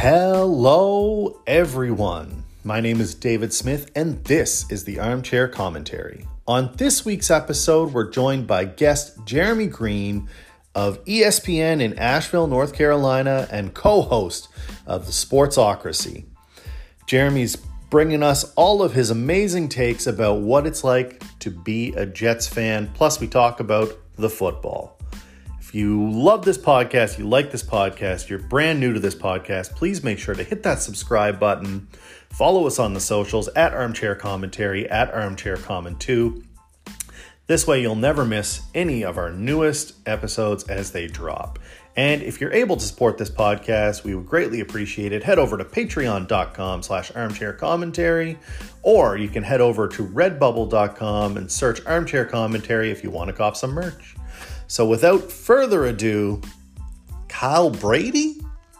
Hello, everyone. My name is David Smith, and this is the Armchair Commentary. On this week's episode, we're joined by guest Jeremy Green of ESPN in Asheville, North Carolina, and co-host of the Sportsocracy. Jeremy's bringing us all of his amazing takes about what it's like to be a Jets fan, plus we talk about the football. If you love this podcast, you like this podcast, you're brand new to this podcast, please make sure to hit that subscribe button. Follow us on the socials at Armchair Commentary, at Armchair Comment 2. This way you'll never miss any of our newest episodes as they drop. And if you're able to support this podcast, we would greatly appreciate it. Head over to patreon.com/armchaircommentary, or you can head over to redbubble.com and search Armchair Commentary if you want to cop some merch. So without further ado, Kyle Brady?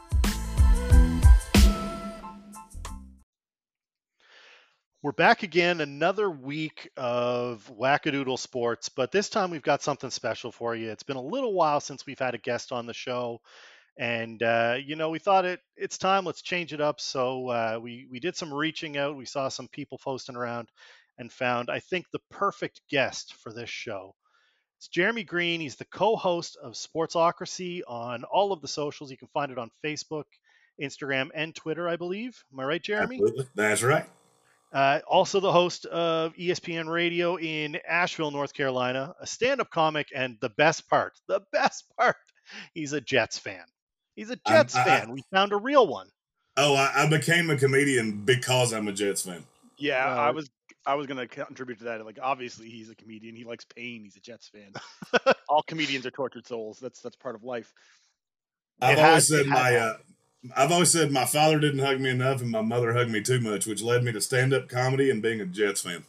We're back again, another week of Wackadoodle Sports, but this time we've got something special for you. It's been a little while since we've had a guest on the show, and we thought it's time. Let's change it up. So we did some reaching out. We saw some people posting around and found, I think, the perfect guest for this show. It's Jeremy Green. He's the co-host of Sportsocracy on all of the socials. You can find it on Facebook, Instagram, and Twitter, I believe. Am I right, Jeremy? Absolutely. That's right. Also the host of ESPN Radio in Asheville, North Carolina, a stand-up comic, and the best part, he's a Jets fan. He's a Jets fan. We found a real one. Oh, I became a comedian because I'm a Jets fan. Yeah, I was going to contribute to that. Like, obviously, he's a comedian. He likes pain. He's a Jets fan. All comedians are tortured souls. That's part of life. I've always said my father didn't hug me enough and my mother hugged me too much, which led me to stand-up comedy and being a Jets fan.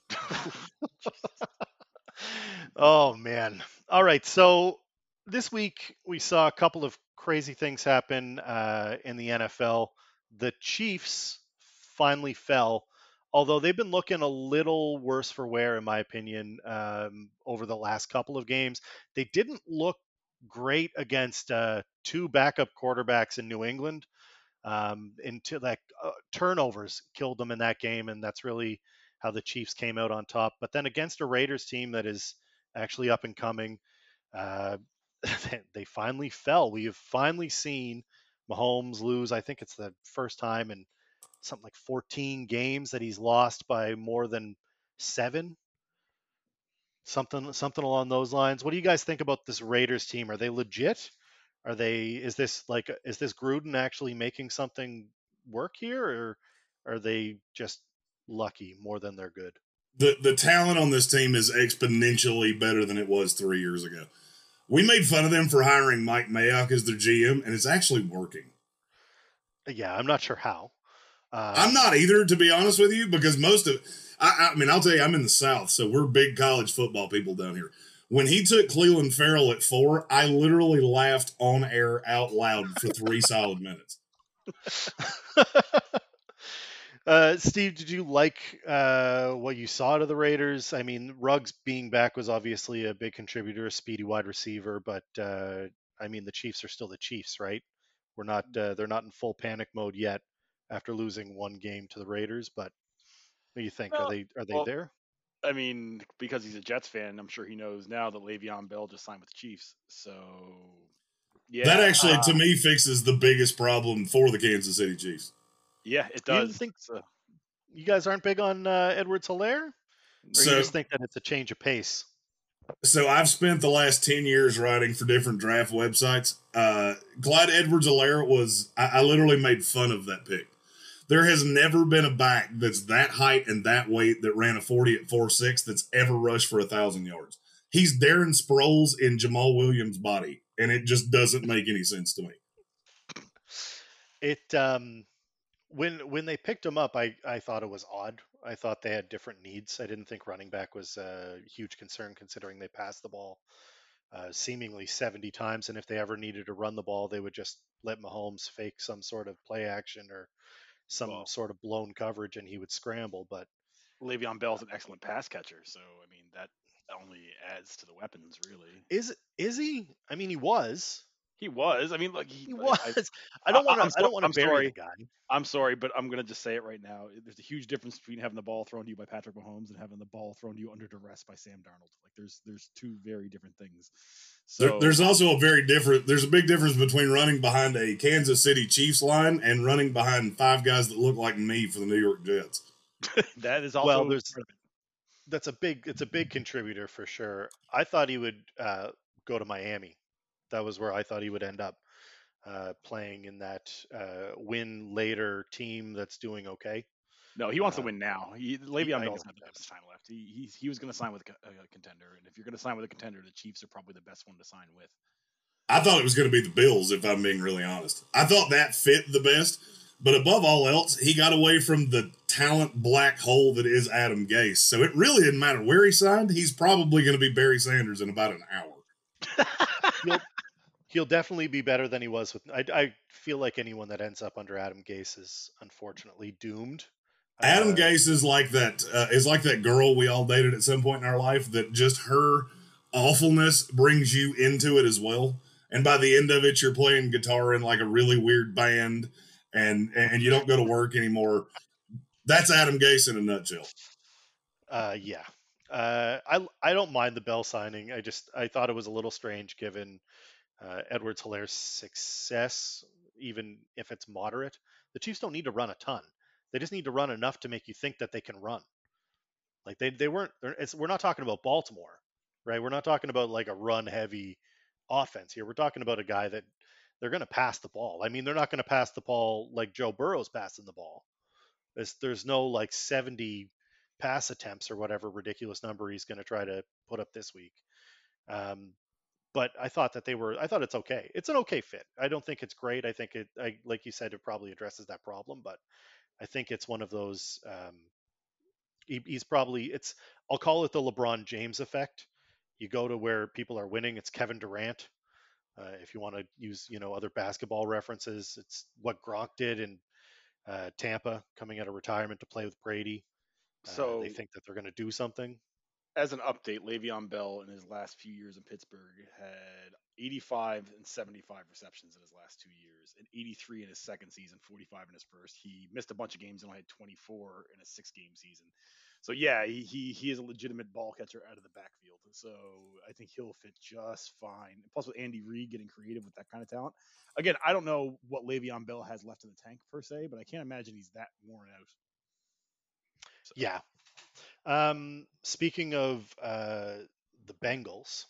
Oh, man. All right. So this week we saw a couple of crazy things happen in the NFL. The Chiefs finally fell, although they've been looking a little worse for wear, in my opinion, over the last couple of games. They didn't look great against two backup quarterbacks in New England. Into that turnovers killed them in that game, and that's really how the Chiefs came out on top. But then against a Raiders team that is actually up and coming, they finally fell. We have finally seen Mahomes lose. I think it's the first time in something like 14 games that he's lost by more than 7. Something along those lines. What do you guys think about this Raiders team? Are they legit? Is this Gruden actually making something work here, or are they just lucky more than they're good? The talent on this team is exponentially better than it was 3 years ago. We made fun of them for hiring Mike Mayock as their GM, and it's actually working. Yeah, I'm not sure how. I'm not either, to be honest with you, because I'll tell you, I'm in the South, so we're big college football people down here. When he took Clelin Ferrell at 4, I literally laughed on air out loud for 3 solid minutes. Steve, did you like what you saw to the Raiders? I mean, Ruggs being back was obviously a big contributor, a speedy wide receiver, but the Chiefs are still the Chiefs, right? They're not in full panic mode yet after losing one game to the Raiders. But what do you think? Are they there? I mean, because he's a Jets fan, I'm sure he knows now that Le'Veon Bell just signed with the Chiefs. So, yeah. That actually, to me, fixes the biggest problem for the Kansas City Chiefs. Yeah, it does. You think so? You guys aren't big on Edwards-Helaire? Or you just think that it's a change of pace? So I've spent the last 10 years writing for different draft websites. Clyde Edwards-Helaire I literally made fun of that pick. There has never been a back that's that height and that weight that ran a 40 at 4.6 that's ever rushed for 1,000 yards. He's Darren Sproles in Jamal Williams' body, and it just doesn't make any sense to me. When they picked him up, I thought it was odd. I thought they had different needs. I didn't think running back was a huge concern, considering they passed the ball seemingly 70 times, and if they ever needed to run the ball, they would just let Mahomes fake some sort of play action or some sort of blown coverage, and he would scramble. But Le'Veon Bell's an excellent pass catcher, so I mean that only adds to the weapons, really. Is he? I mean, he was. He was. I mean, like He was. I don't want to bury the guy. I'm sorry, but I'm gonna just say it right now. There's a huge difference between having the ball thrown to you by Patrick Mahomes and having the ball thrown to you under duress by Sam Darnold. Like there's two very different things. So There's also there's a big difference between running behind a Kansas City Chiefs line and running behind five guys that look like me for the New York Jets. that is also it's a big contributor for sure. I thought he would go to Miami. That was where I thought he would end up playing in that win later team that's doing okay. No, he wants to win now. Le'Veon Bell's got the best time left. He was going to sign with a contender, and if you're going to sign with a contender, the Chiefs are probably the best one to sign with. I thought it was going to be the Bills, if I'm being really honest. I thought that fit the best, but above all else, he got away from the talent black hole that is Adam Gase. So it really didn't matter where he signed. He's probably going to be Barry Sanders in about an hour. He'll definitely be better than he was with. I feel like anyone that ends up under Adam Gase is unfortunately doomed. Adam Gase is like that girl we all dated at some point in our life that just her awfulness brings you into it as well. And by the end of it, you're playing guitar in like a really weird band, and you don't go to work anymore. That's Adam Gase in a nutshell. Yeah. I don't mind the Bell signing. I thought it was a little strange given Edwards-Hilaire's success, even if it's moderate. The Chiefs don't need to run a ton. They just need to run enough to make you think that they can run. Like we're not talking about Baltimore, right? We're not talking about like a run heavy offense here. We're talking about a guy that they're going to pass the ball. I mean, they're not going to pass the ball like Joe Burrow's passing the ball. There's no like 70 pass attempts or whatever ridiculous number he's going to try to put up this week. But I thought it's okay. It's an okay fit. I don't think it's great. I think like you said, it probably addresses that problem, but I think it's one of those. I'll call it the LeBron James effect. You go to where people are winning. It's Kevin Durant. If you want to use, other basketball references, it's what Gronk did in Tampa, coming out of retirement to play with Brady. So they think that they're going to do something. As an update, Le'Veon Bell in his last few years in Pittsburgh had 85 and 75 receptions in his last 2 years, and 83 in his second season, 45 in his first. He missed a bunch of games and only had 24 in a 6-game season. So yeah, he is a legitimate ball catcher out of the backfield. So I think he'll fit just fine. Plus with Andy Reid getting creative with that kind of talent. Again, I don't know what Le'Veon Bell has left in the tank per se, but I can't imagine he's that worn out. So. Yeah. Speaking of the Bengals,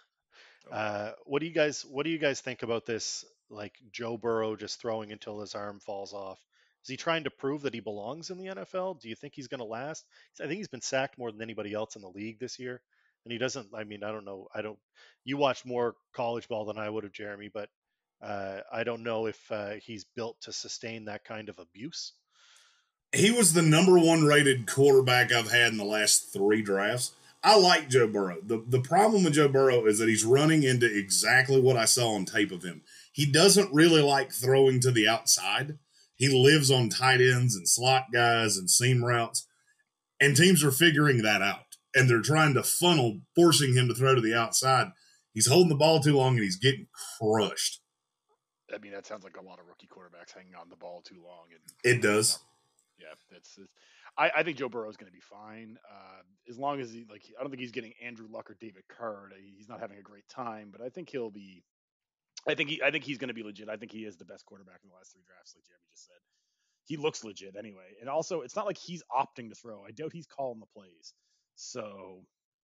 what do you guys think about this? Like Joe Burrow just throwing until his arm falls off. Is he trying to prove that he belongs in the NFL? Do you think he's going to last? I think he's been sacked more than anybody else in the league this year, and he doesn't. I mean, I don't know. You watched more college ball than I would have, Jeremy, but I don't know if he's built to sustain that kind of abuse. He was the number 1 rated quarterback I've had in the last 3 drafts. I like Joe Burrow. The problem with Joe Burrow is that he's running into exactly what I saw on tape of him. He doesn't really like throwing to the outside. He lives on tight ends and slot guys and seam routes. And teams are figuring that out. And they're trying to forcing him to throw to the outside. He's holding the ball too long and he's getting crushed. I mean, that sounds like a lot of rookie quarterbacks hanging on the ball too long. It does. Yeah, I think Joe Burrow is going to be fine as long as I don't think he's getting Andrew Luck or David Carr. He's not having a great time, but I think he'll be. I think he's going to be legit. I think he is the best quarterback in the last 3 drafts, like Jeremy just said. He looks legit anyway, and also it's not like he's opting to throw. I doubt he's calling the plays. So.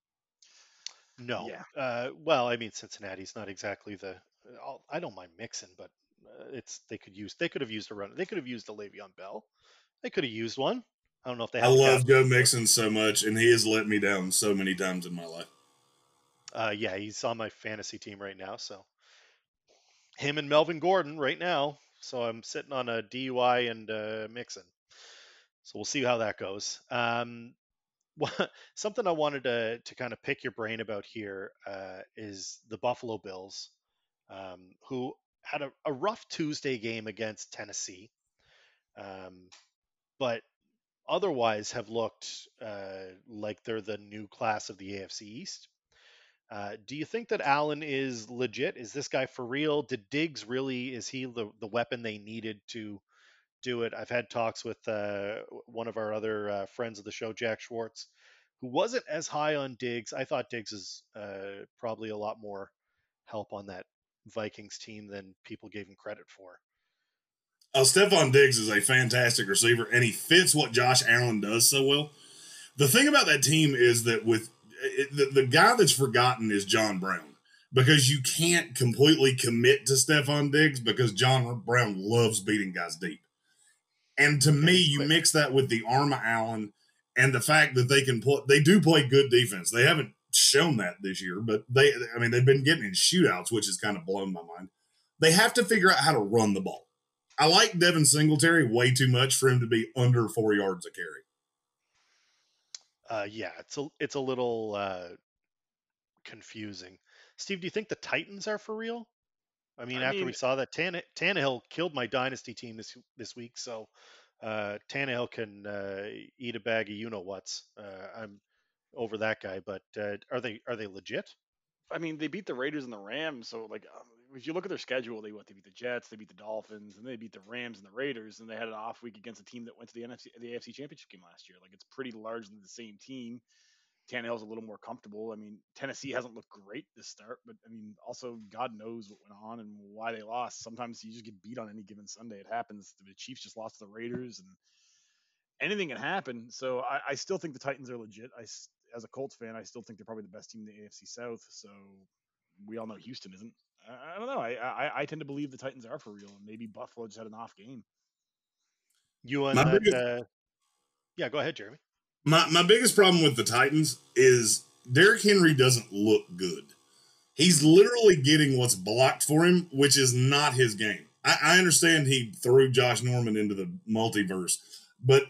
No. Yeah. Well, I mean, Cincinnati's not exactly the. I don't mind Mixon, but they could have used a run. They could have used a Le'Veon Bell. They could have used one. I don't know if they. I love Joe Mixon so much, and he has let me down so many times in my life. Yeah, he's on my fantasy team right now. So him and Melvin Gordon right now. So I'm sitting on a DUI and Mixon. So we'll see how that goes. Something I wanted to kind of pick your brain about here is the Buffalo Bills, who had a rough Tuesday game against Tennessee. But otherwise have looked like they're the new class of the AFC East. Do you think that Allen is legit? Is this guy for real? Did Diggs really? Is he the weapon they needed to do it? I've had talks with one of our other friends of the show, Jack Schwartz, who wasn't as high on Diggs. I thought Diggs is probably a lot more help on that Vikings team than people gave him credit for. Stephon Diggs is a fantastic receiver, and he fits what Josh Allen does so well. The thing about that team is that the guy that's forgotten is John Brown, because you can't completely commit to Stephon Diggs because John Brown loves beating guys deep. And to me, you mix that with the arm of Allen and the fact that they do play good defense. They haven't shown that this year, but they've been getting in shootouts, which has kind of blown my mind. They have to figure out how to run the ball. I like Devin Singletary way too much for him to be under 4 yards a carry. Yeah, it's a little confusing. Steve, do you think the Titans are for real? After we saw that Tannehill killed my dynasty team this week, so Tannehill can eat a bag of you know what's. I'm over that guy, but are they legit? I mean, they beat the Raiders and the Rams, so if you look at their schedule, they beat the Jets, they beat the Dolphins, and they beat the Rams and the Raiders, and they had an off week against a team that went to the AFC Championship game last year. Like, it's pretty largely the same team. Tannehill's a little more comfortable. I mean, Tennessee hasn't looked great this start, but also God knows what went on and why they lost. Sometimes you just get beat on any given Sunday. It happens. The Chiefs just lost to the Raiders, and anything can happen. So I still think the Titans are legit. As a Colts fan, I still think they're probably the best team in the AFC South. So we all know Houston isn't. I don't know. I tend to believe the Titans are for real, and maybe Buffalo just had an off game. You on that? Yeah, go ahead, Jeremy. My biggest problem with the Titans is Derrick Henry doesn't look good. He's literally getting what's blocked for him, which is not his game. I understand he threw Josh Norman into the multiverse, but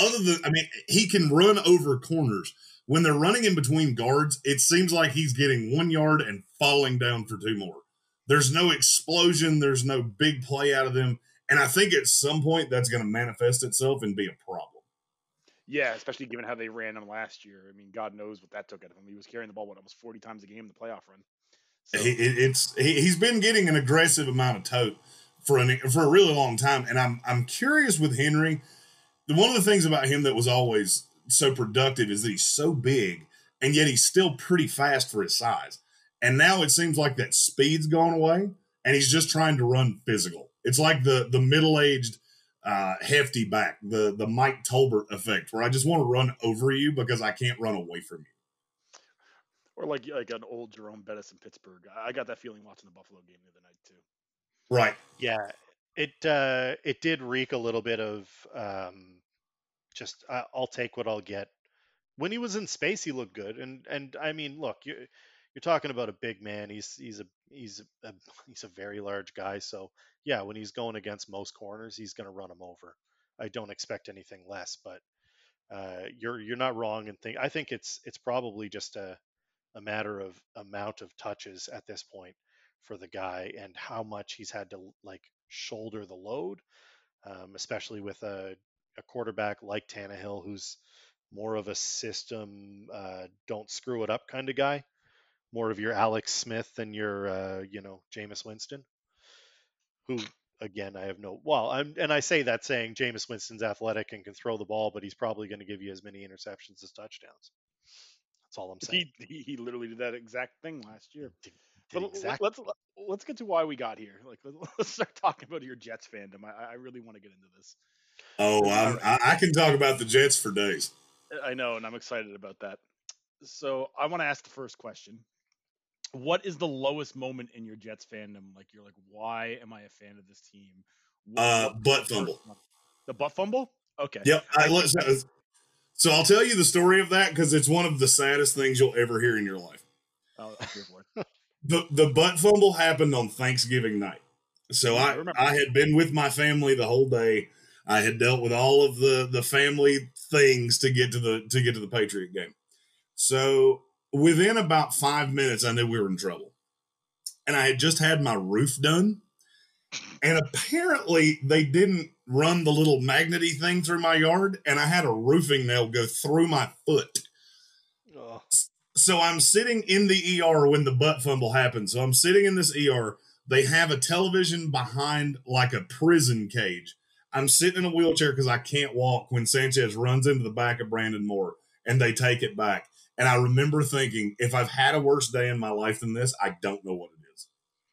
he can run over corners. When they're running in between guards, it seems like he's getting 1 yard and falling down for 2 more. There's no explosion. There's no big play out of them. And I think at some point that's going to manifest itself and be a problem. Yeah, especially given how they ran him last year. I mean, God knows what that took out of him. He was carrying the ball, almost 40 times a game in the playoff run. So, he's been getting an aggressive amount of tote for a really long time. And I'm curious with Henry. One of the things about him that was always so productive is that he's so big, and yet he's still pretty fast for his size. And now it seems like that speed's gone away, and he's just trying to run physical. It's like the middle-aged hefty back, the Mike Tolbert effect, where I just want to run over you because I can't run away from you. Or like an old Jerome Bettis in Pittsburgh. I got that feeling watching the Buffalo game the other night too. Right. Yeah, it did reek a little bit of just I'll take what I'll get. When he was in space, he looked good, and I mean, look, you're talking about a big man. He's a very large guy, so yeah, when he's going against most corners, he's going to run him over. I don't expect anything less, but you're not wrong and I think it's probably just a matter of amount of touches at this point for the guy and how much he's had to like shoulder the load, especially with a quarterback like Tannehill, who's more of a system, don't screw it up kind of guy, more of your Alex Smith than your, Jameis Winston, who again, I have no, well, I say that saying Jameis Winston's athletic and can throw the ball, but he's probably going to give you as many interceptions as touchdowns. That's all I'm saying. He literally did that exact thing last year. Exactly. Let's get to why we got here. Like, let's start talking about your Jets fandom. I really want to get into this. Oh, I can talk about the Jets for days. I know, and I'm excited about that. So I want to ask the first question. What is the lowest moment in your Jets fandom? Like, you're like, why am I a fan of this team? Butt fumble. The butt fumble? Okay. Yep. So I'll tell you the story of that because it's one of the saddest things you'll ever hear in your life. Oh, that's good for it. The butt fumble happened on Thanksgiving night. So I had been with my family the whole day. I had dealt with all of the family things to get to the Patriot game. So within about 5 minutes, I knew we were in trouble. And I had just had my roof done. And apparently they didn't run the little magnety thing through my yard, and I had a roofing nail go through my foot. Oh. So I'm sitting in the ER when the butt fumble happened. So I'm sitting in this ER. They have a television behind like a prison cage. I'm sitting in a wheelchair because I can't walk when Sanchez runs into the back of Brandon Moore and they take it back. And I remember thinking, if I've had a worse day in my life than this, I don't know what it is.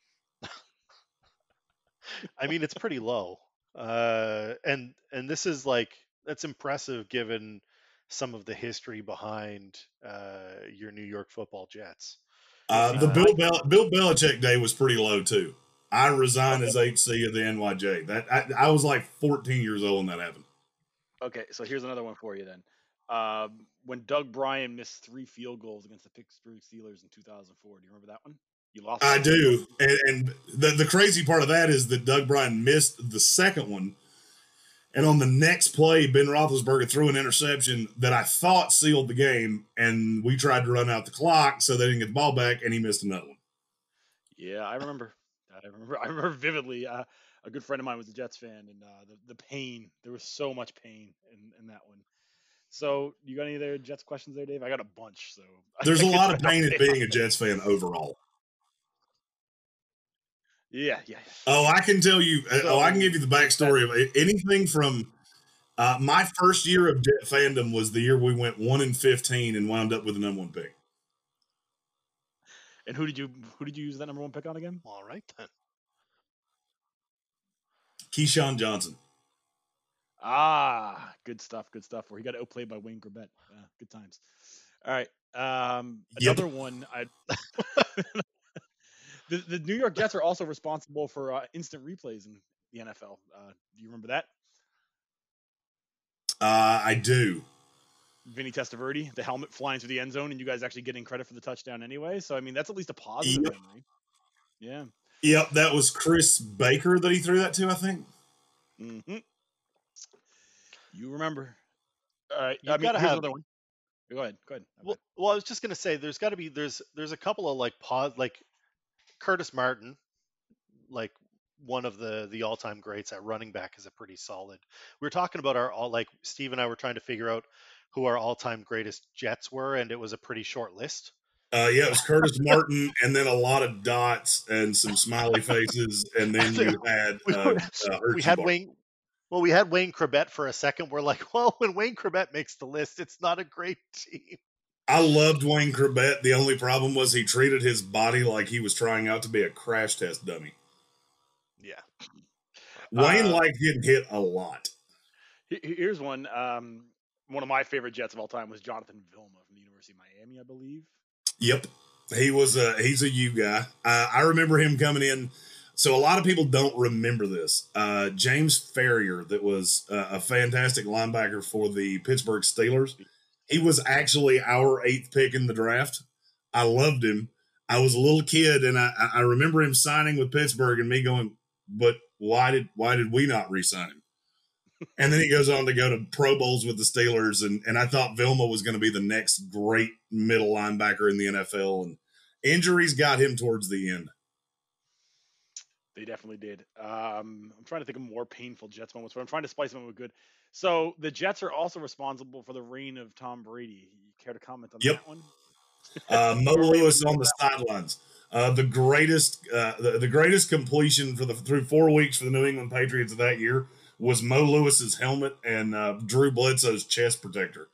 I mean, it's pretty low. And this is like, that's impressive given some of the history behind your New York Football Jets. The Bill Belichick day was pretty low too. I resigned as HC of the NYJ. I was like 14 years old when that happened. Okay, so here's another one for you then. When Doug Bryan missed 3 field goals against the Pittsburgh Steelers in 2004, do you remember that one? You lost. I do, and the crazy part of that is that Doug Bryan missed the second one, and on the next play, Ben Roethlisberger threw an interception that I thought sealed the game, and we tried to run out the clock so they didn't get the ball back, and he missed another one. Yeah, I remember. I remember vividly. A good friend of mine was a Jets fan, and the pain. There was so much pain in that one. So, you got any other Jets questions there, Dave? I got a bunch. So there's a lot of pain in being a Jets fan overall. Yeah. Oh, I can tell you. I can give you the backstory of anything from my first year of Jet fandom was the year we went 1-15 and wound up with the number 1 pick. And who did you use that number 1 pick on again? All right then. Keyshawn Johnson. Ah, good stuff. Where he got outplayed by Wayne Corbett. Good times. All right. Another one. The New York Jets are also responsible for instant replays in the NFL. Do you remember that? I do. Vinny Testaverde, the helmet flying through the end zone, and you guys actually getting credit for the touchdown anyway. So, I mean, that's at least a positive memory. Yeah. Yep, that was Chris Baker that he threw that to, I think. Mm-hmm. You remember. You've got to have another one. Go ahead. Well, I was just going to say, there's got to be, there's a couple of like Curtis Martin, like one of the all-time greats at running back, is a pretty solid. We were talking about Steve and I were trying to figure out who our all-time greatest Jets were, and it was a pretty short list. Yeah, it was Curtis Martin, and then a lot of dots and some smiley faces, and then you had we had Wayne. Well, we had Wayne Corbett for a second. We're like, well, when Wayne Corbett makes the list, it's not a great team. I loved Wayne Corbett. The only problem was he treated his body like he was trying out to be a crash test dummy. Yeah. Wayne liked getting hit a lot. Here's one. One of my favorite Jets of all time was Jonathan Vilma from the University of Miami, I believe. Yep. He's a U guy. I remember him coming in. So a lot of people don't remember this. James Ferrier, that was a fantastic linebacker for the Pittsburgh Steelers. He was actually our 8th pick in the draft. I loved him. I was a little kid, and I remember him signing with Pittsburgh and me going, but why did we not re-sign him? And then he goes on to go to Pro Bowls with the Steelers, and I thought Vilma was going to be the next great middle linebacker in the NFL, and injuries got him towards the end. They definitely did. I'm trying to think of more painful Jets moments, but I'm trying to spice them up with good. So the Jets are also responsible for the reign of Tom Brady. You care to comment on that one? Mo Lewis on the sidelines. The greatest completion through 4 weeks for the New England Patriots of that year was Mo Lewis's helmet and Drew Bledsoe's chest protector.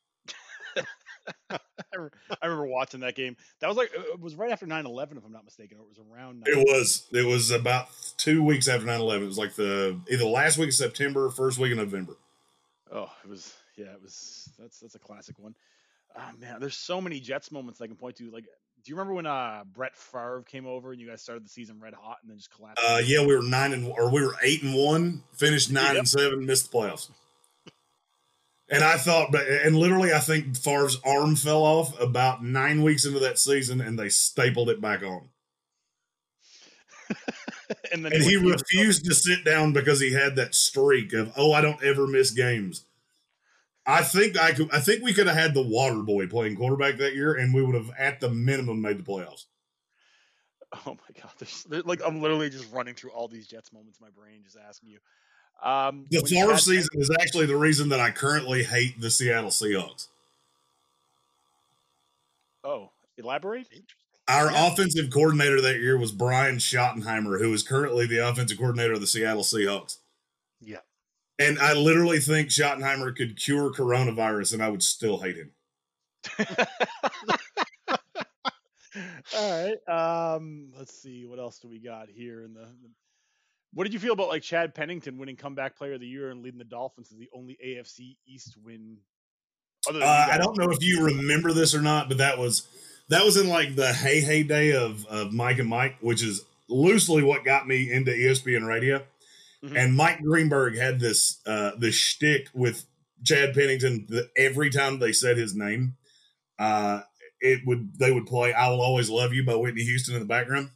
I remember watching that game. That was it was right after 9/11, if I'm not mistaken, or it was around. It was about 2 weeks after 9/11. It was like either last week of September or first week of November. Oh, it was. That's a classic one. Man, there's so many Jets moments I can point to. Like, do you remember when Brett Favre came over and you guys started the season red hot and then just collapsed? Yeah, we were 8-1, finished 9-7, missed the playoffs. And I think Favre's arm fell off about 9 weeks into that season, and they stapled it back on. and he refused to sit down because he had that streak of, I don't ever miss games. I think we could have had the Water Boy playing quarterback that year, and we would have, at the minimum, made the playoffs. Oh my God! I'm literally just running through all these Jets moments in my brain, just asking you. The Favre season is actually the reason that I currently hate the Seattle Seahawks. Oh, elaborate. Our Yeah. offensive coordinator that year was Brian Schottenheimer, who is currently the offensive coordinator of the Seattle Seahawks. Yeah. And I literally think Schottenheimer could cure coronavirus, and I would still hate him. All right. Let's see. What else do we got here in the what did you feel about like Chad Pennington winning comeback player of the year and leading the Dolphins to the only AFC East win? Other than you I guys. don't know if you remember this or not, but that was in like the heyday of Mike and Mike, which is loosely what got me into ESPN radio. Mhm. And Mike Greenberg had this shtick with Chad Pennington that every time they said his name, they would play "I Will Always Love You" by Whitney Houston in the background.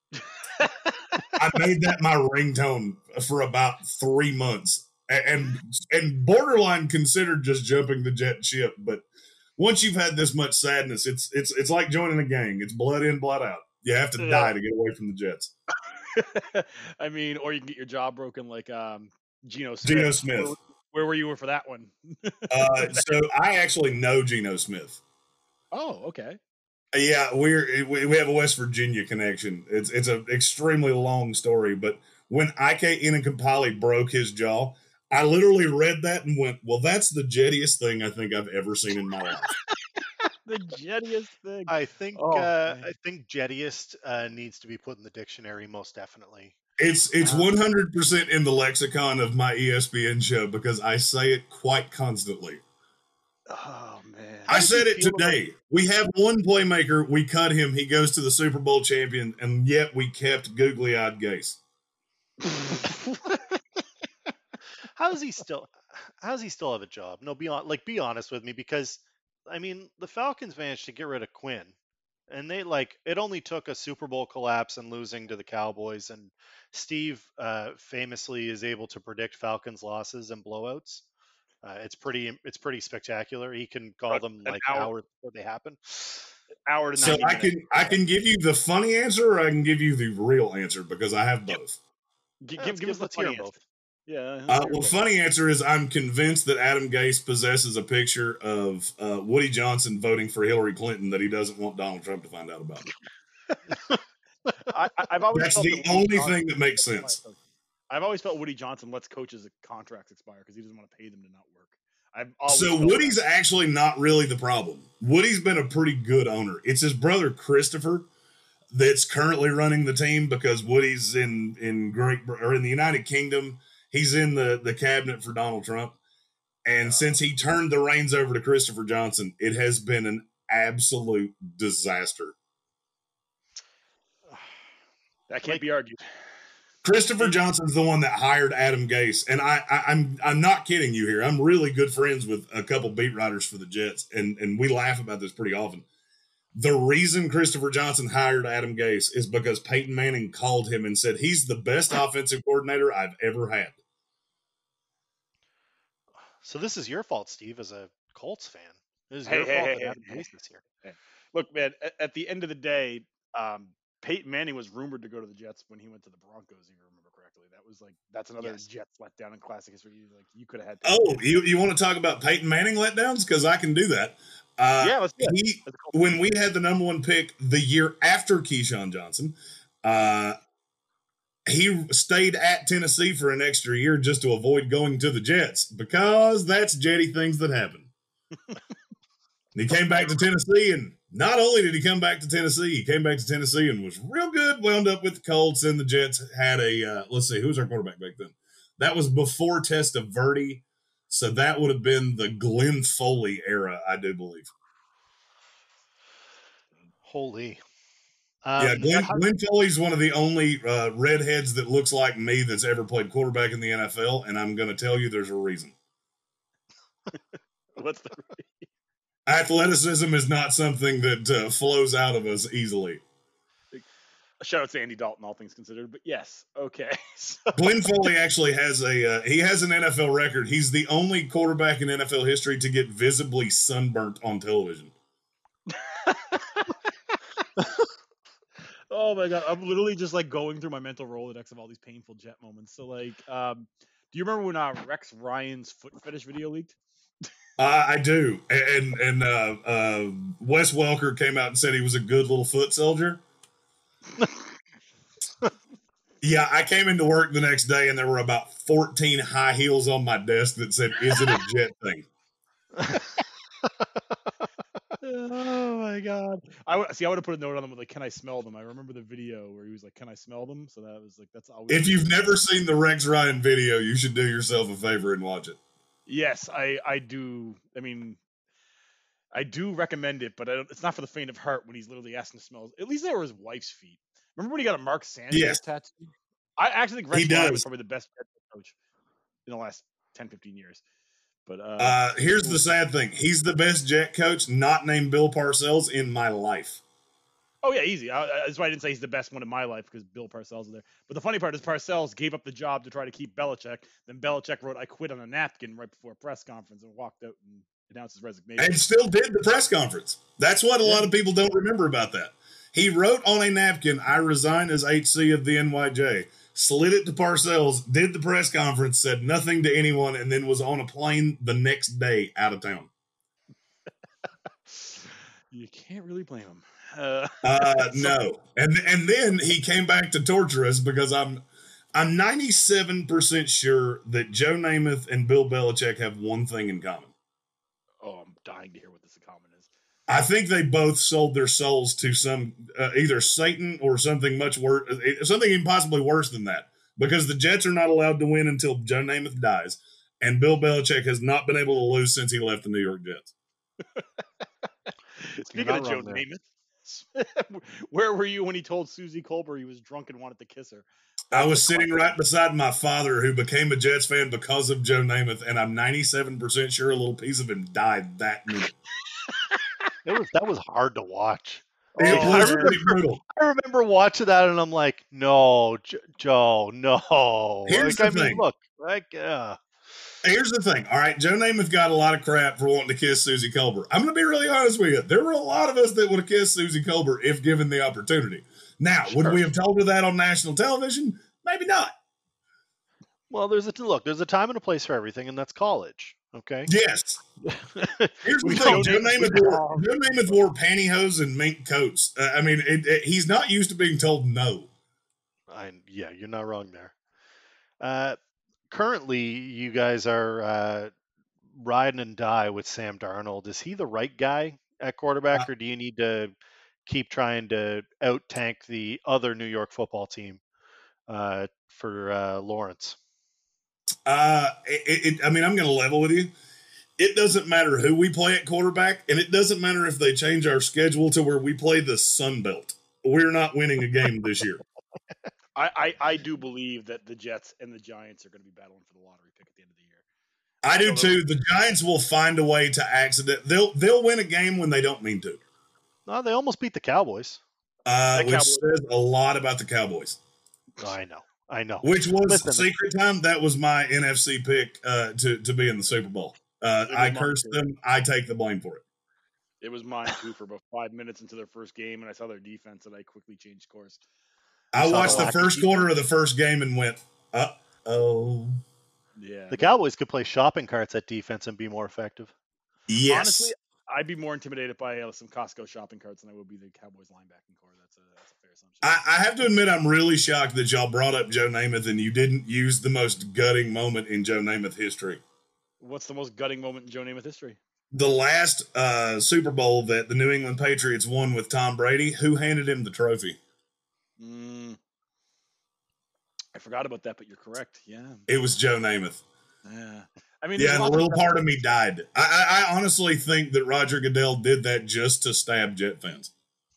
I made that my ringtone for about 3 months, and borderline considered just jumping the jet ship. But once you've had this much sadness, it's like joining a gang. It's blood in, blood out. You have to die to get away from the Jets. I mean, or you can get your jaw broken like Geno Smith. Geno Smith. Where were you for that one? So I actually know Geno Smith. Oh, okay. Yeah, we have a West Virginia connection. It's an extremely long story, but when Ike Enemkpali broke his jaw, I literally read that and went, "Well, that's the jettiest thing I think I've ever seen in my life." The jettiest thing. I think I think jettiest needs to be put in the dictionary, most definitely. It's 100% in the lexicon of my ESPN show because I say it quite constantly. Oh man! I said it today. We have one playmaker. We cut him. He goes to the Super Bowl champion, and yet we kept googly-eyed Gase. How does he still have a job? No, be honest with me, because I mean the Falcons managed to get rid of Quinn, and they it only took a Super Bowl collapse and losing to the Cowboys, and Steve famously is able to predict Falcons losses and blowouts. It's pretty spectacular. He can call them like hours before they happen. Hour to 90 So minutes. I can give you the funny answer, or I can give you the real answer because I have both. Give us the funny answer. Yeah. Well, funny answer is I'm convinced that Adam Gase possesses a picture of Woody Johnson voting for Hillary Clinton that he doesn't want Donald Trump to find out about. I've always That's felt the only thing that makes sense. I've always felt Woody Johnson lets coaches' contracts expire because he doesn't want to pay them to not work. So Woody's actually not really the problem. Woody's been a pretty good owner. It's his brother Christopher that's currently running the team because Woody's in the United Kingdom. He's in the cabinet for Donald Trump. And since he turned the reins over to Christopher Johnson, it has been an absolute disaster. That can't be argued. Christopher Johnson's the one that hired Adam Gase, and I'm not kidding you here. I'm really good friends with a couple beat writers for the Jets, and we laugh about this pretty often. The reason Christopher Johnson hired Adam Gase is because Peyton Manning called him and said he's the best offensive coordinator I've ever had. So this is your fault, Steve, as a Colts fan. This is your fault that Adam Gase is here. Hey. Look, man, at the end of the day, Peyton Manning was rumored to go to the Jets when he went to the Broncos, if you remember correctly. That's another Jets letdown in classic history. Like you could have had. Peyton you want to talk about Peyton Manning letdowns? Because I can do that. Let's do it. When we had the number one pick the year after Keyshawn Johnson, he stayed at Tennessee for an extra year just to avoid going to the Jets because that's jetty things that happen. And he came back to Tennessee, and not only did he come back to Tennessee, he came back to Tennessee and was real good, wound up with the Colts, and the Jets had let's see, who was our quarterback back then? That was before Testaverde, so that would have been the Glenn Foley era, I do believe. Holy. Glenn Foley's one of the only redheads that looks like me that's ever played quarterback in the NFL, and I'm going to tell you there's a reason. What's the reason? Athleticism is not something that flows out of us easily. Shout out to Andy Dalton, all things considered, but yes, okay. Glenn Foley actually has he has an NFL record. He's the only quarterback in NFL history to get visibly sunburnt on television. Oh my god, I'm literally just like going through my mental Rolodex of all these painful Jet moments. So like, do you remember when Rex Ryan's foot fetish video leaked? I do, and Wes Welker came out and said he was a good little foot soldier. Yeah, I came into work the next day and there were about 14 high heels on my desk that said, "Is it a jet thing?" Oh my god! I would have put a note on them with like, "Can I smell them?" I remember the video where he was like, "Can I smell them?" So that was like, that's always. If you've never seen the Rex Ryan video, you should do yourself a favor and watch it. Yes, I do. I mean, I do recommend it, but it's not for the faint of heart when he's literally asking to smell. At least they were his wife's feet. Remember when he got a Mark Sanchez Yes, tattoo? I actually think he Rex Ryan was does. probably the best coach in the last 10, 15 years. But Here's the sad thing: he's the best jet coach not named Bill Parcells in my life. oh yeah, easy. That's why I didn't say he's the best one in my life because Bill Parcells is there. But the funny part is Parcells gave up the job to try to keep Belichick. Then Belichick wrote "I quit" on a napkin right before a press conference and walked out and announced his resignation. And still did the press conference. That's what a lot of people don't remember about that. He wrote on a napkin, "I resign as HC of the NYJ," slid it to Parcells, did the press conference, said nothing to anyone, and then was on a plane the next day out of town. You can't really blame him. No. And then he came back to torture us because I'm 97% sure that Joe Namath and Bill Belichick have one thing in common. Oh, I'm dying to hear what this in common is. I think they both sold their souls to some either Satan or something much worse, something impossibly worse than that. Because the Jets are not allowed to win until Joe Namath dies, and Bill Belichick has not been able to lose since he left the New York Jets. Speaking of Joe Namath, where were you when he told Susie Colbert he was drunk and wanted to kiss her? I was sitting right beside my father, who became a Jets fan because of Joe Namath, and I'm 97% sure a little piece of him died that minute. That was hard to watch. I remember watching that, and I'm like, no, Joe, no. Here's the thing. Look, here's the thing. All right, Joe Namath got a lot of crap for wanting to kiss Susie Colbert. I'm going to be really honest with you. There were a lot of us that would have kissed Susie Colbert if given the opportunity. Now, would we have told her that on national television? Maybe not. Well, there's a time and a place for everything, and that's college. Okay. Yes. Here's the thing: Joe Namath wore pantyhose and mink coats. I mean, he's not used to being told no. Yeah, you're not wrong there. Currently, you guys are ride and die with Sam Darnold. Is he the right guy at quarterback, or do you need to keep trying to out tank the other New York football team for Lawrence? I mean, I'm going to level with you. It doesn't matter who we play at quarterback, and it doesn't matter if they change our schedule to where we play the Sun Belt. We're not winning a game this year. I do believe that the Jets and the Giants are going to be battling for the lottery pick at the end of the year. I do too. The Giants will find a way to accident. They'll win a game when they don't mean to. No, they almost beat the Cowboys. Which says a lot about the Cowboys. I know. Which was secret time. That was my NFC pick to be in the Super Bowl. I cursed them. I take the blame for it. It was mine too for about 5 minutes into their first game, and I saw their defense, and I quickly changed course. I watched the first quarter of the first game and went, uh-oh. Yeah. The Cowboys could play shopping carts at defense and be more effective. Yes. Honestly, I'd be more intimidated by some Costco shopping carts than I would be the Cowboys linebacking core. That's a fair assumption. I have to admit, I'm really shocked that y'all brought up Joe Namath and you didn't use the most gutting moment in Joe Namath history. What's the most gutting moment in Joe Namath history? The last Super Bowl that the New England Patriots won with Tom Brady. Who handed him the trophy? I forgot about that, but you're correct. Yeah. It was Joe Namath. Yeah. I mean, yeah, and a little part of me died. I honestly think that Roger Goodell did that just to stab Jet fans.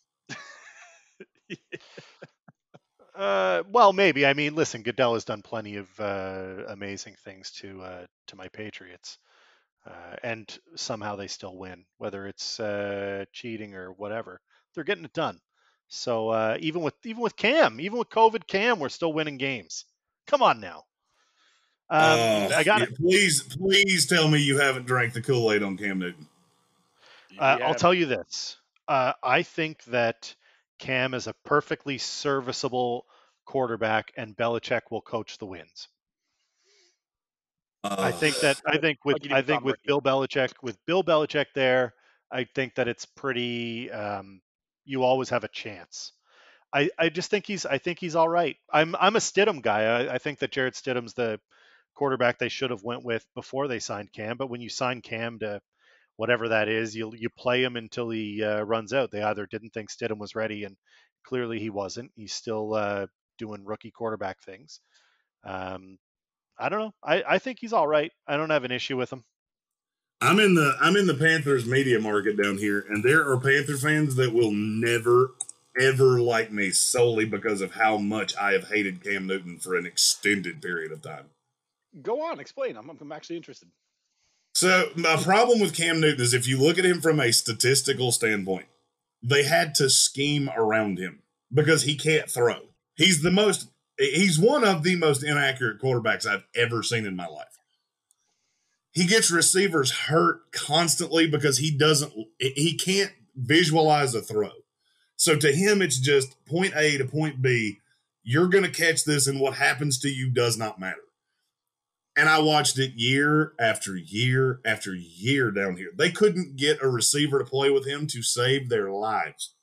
Well, maybe. I mean, listen, Goodell has done plenty of amazing things to my Patriots, and somehow they still win, whether it's cheating or whatever. They're getting it done. So even with Cam, even with COVID Cam, we're still winning games. Come on now. I got it. Please tell me you haven't drank the Kool-Aid on Cam Newton. I'll tell you this. I think that Cam is a perfectly serviceable quarterback, and Belichick will coach the wins. I think that I think with I'll give you Tom Brady. Bill Belichick there, I think that it's pretty. You always have a chance. I just think he's all right. I'm a Stidham guy. I think that Jared Stidham's the quarterback they should have went with before they signed Cam. But when you sign Cam to whatever that is, you play him until he runs out. They either didn't think Stidham was ready, and clearly he wasn't. He's still doing rookie quarterback things. Um, I don't know. I think he's all right. I don't have an issue with him. I'm in the Panthers media market down here, and there are Panther fans that will never ever like me solely because of how much I have hated Cam Newton for an extended period of time. Go on, explain. I'm actually interested. So my problem with Cam Newton is if you look at him from a statistical standpoint, they had to scheme around him because he can't throw. He's one of the most inaccurate quarterbacks I've ever seen in my life. He gets receivers hurt constantly because he can't visualize a throw. So to him, it's just point A to point B. You're going to catch this, and what happens to you does not matter. And I watched it year after year after year down here. They couldn't get a receiver to play with him to save their lives.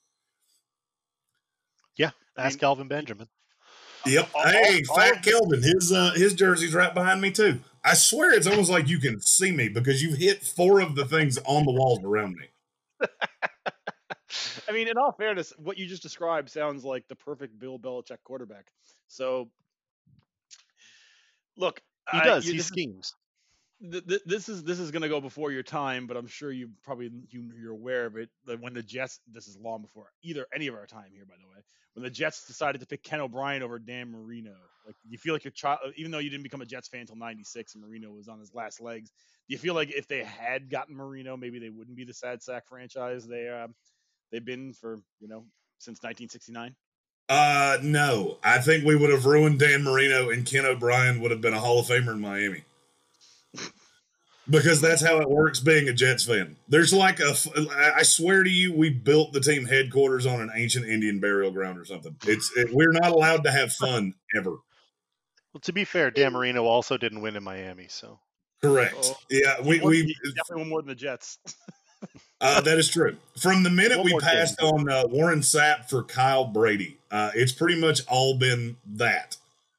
Yeah, ask Kelvin Benjamin. Yep. Hey, Fat Kelvin. His jersey's right behind me too. I swear it's almost like you can see me because you've hit 4 of the things on the walls around me. I mean, in all fairness, what you just described sounds like the perfect Bill Belichick quarterback. So, look, he does. He schemes. This is going to go before your time, but I'm sure you're aware of it. That when the Jets, this is long before any of our time here, by the way, when the Jets decided to pick Ken O'Brien over Dan Marino, like you feel like your child, even though you didn't become a Jets fan until '96 and Marino was on his last legs, do you feel like if they had gotten Marino, maybe they wouldn't be the sad sack franchise they've been for since 1969? No, I think we would have ruined Dan Marino, and Ken O'Brien would have been a Hall of Famer in Miami. Because that's how it works being a Jets fan. There's I swear to you, we built the team headquarters on an ancient Indian burial ground or something. We're not allowed to have fun ever. Well, to be fair, Dan Marino also didn't win in Miami, so. Correct. Yeah, we definitely won more than the Jets. That is true. From the minute we passed on Warren Sapp for Kyle Brady, it's pretty much all been that.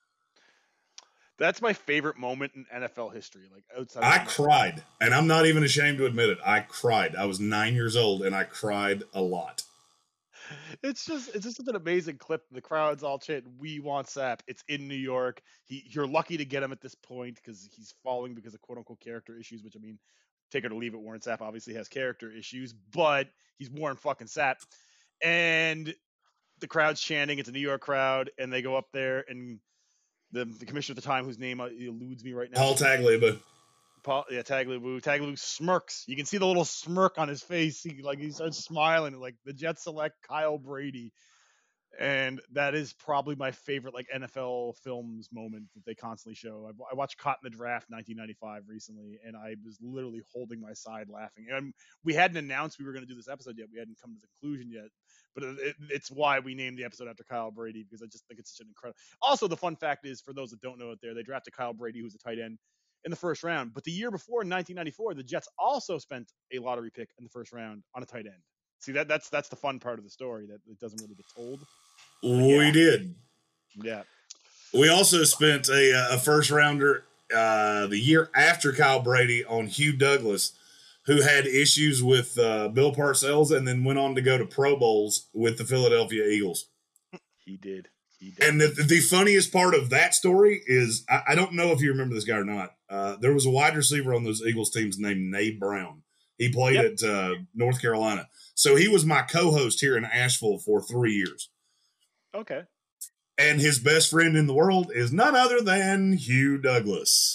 That's my favorite moment in NFL history. Like outside, I cried, and I'm not even ashamed to admit it. I cried. I was 9 years old, and I cried a lot. It's just such an amazing clip. The crowd's all chanting, "We want Sapp." It's in New York. You're lucky to get him at this point because he's falling because of quote unquote character issues. Which I mean, take it or leave it. Warren Sapp obviously has character issues, but he's Warren fucking Sapp, and the crowd's chanting. It's a New York crowd, and they go up there and. The commissioner at the time, whose name eludes me right now. Paul Tagliabue. Tagliabue. Tagliabue smirks. You can see the little smirk on his face. He starts smiling. Like the Jets select Kyle Brady, and that is probably my favorite NFL films moment that they constantly show. I watched Caught in the Draft 1995 recently, and I was literally holding my side laughing. And we hadn't announced we were going to do this episode yet. We hadn't come to the conclusion yet. But it's why we named the episode after Kyle Brady, because I just think it's such an incredible. Also, the fun fact is, for those that don't know it there, they drafted Kyle Brady, who was a tight end, in the first round. But the year before, in 1994, the Jets also spent a lottery pick in the first round on a tight end. See, that's the fun part of the story that it doesn't really get told. We did. Yeah. We also spent a first rounder the year after Kyle Brady on Hugh Douglas, who had issues with Bill Parcells and then went on to go to Pro Bowls with the Philadelphia Eagles. He did. And the funniest part of that story is, I don't know if you remember this guy or not. There was a wide receiver on those Eagles teams named Nabe Brown. He played at North Carolina. So he was my co-host here in Asheville for 3 years. Okay. And his best friend in the world is none other than Hugh Douglas.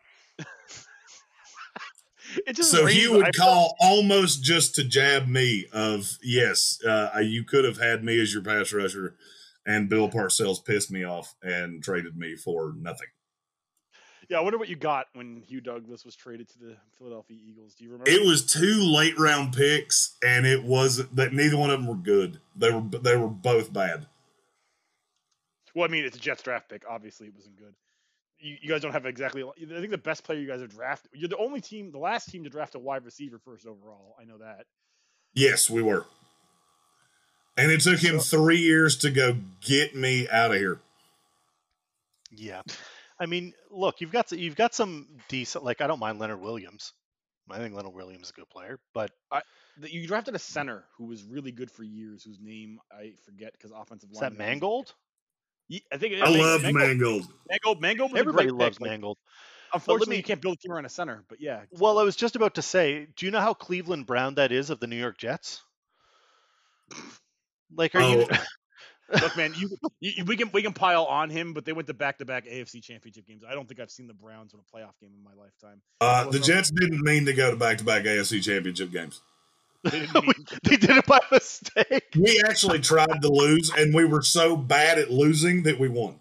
So he would call almost just to jab me of, yes, you could have had me as your pass rusher, and Bill Parcells pissed me off and traded me for nothing. Yeah, I wonder what you got when Hugh Douglas was traded to the Philadelphia Eagles. Do you remember? It was 2 late round picks, and it wasn't that neither one of them were good. They were both bad. Well, I mean, it's a Jets draft pick. Obviously, it wasn't good. you guys don't have exactly. I think the best player you guys have drafted. You're the last team to draft a wide receiver first overall. I know that. Yes, we were. And it took him 3 years to go get me out of here. Yeah, I mean, look, you've got some decent. Like, I don't mind Leonard Williams. I think Leonard Williams is a good player, but You drafted a center who was really good for years, whose name I forget because offensive line. Is that Mangold? I think I love Mangold. Mangold was Everybody a great loves pick. Mangold. Unfortunately, you can't build a team around a center. But yeah. Well, I was just about to say, do you know how Cleveland Brown that is of the New York Jets? Like, are you? Look, man, we can pile on him, but they went to back-to-back AFC Championship games. I don't think I've seen the Browns win a playoff game in my lifetime. The Jets didn't mean to go to back-to-back AFC Championship games. They did it by mistake. We actually tried to lose, and we were so bad at losing that we won.